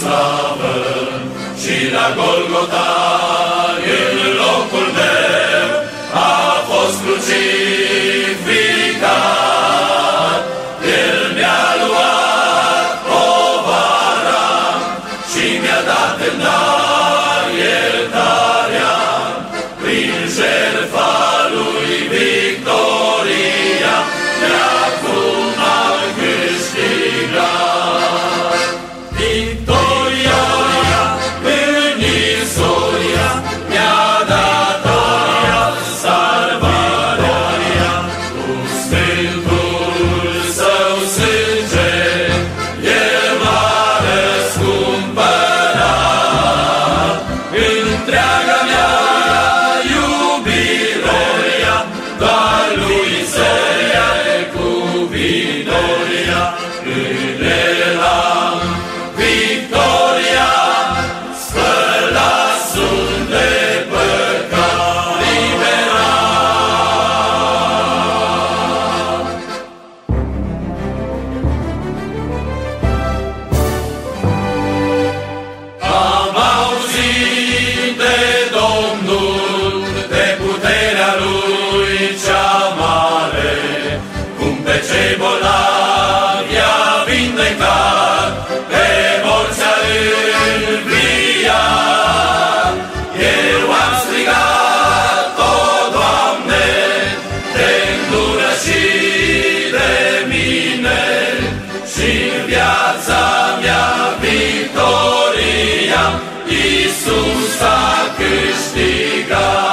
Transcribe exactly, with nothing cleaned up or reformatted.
slavă și la Golgota, în locul meu, a fost crucificat. El mi-a luat povara și mi-a dat în dar iertarea. Prin jertfa lui victoria, de-acum am câștigat. Victoria în istoria mi-a dat aia salvarea. Cu sfântul său sânge el m-a răscumpărat. Întreaga mea iubire doar lui se cu victoria. În el am victoria, spălat sunt de păcat, liberat. Am auzit de Domnul, de puterea lui cea mare, cum pe cei bolnavi i-a vindecat, pe morți a înviat. Eu am strigat, o Doamne, de îndură și de mine, și-n viața mea victoria Iisus a câștigat.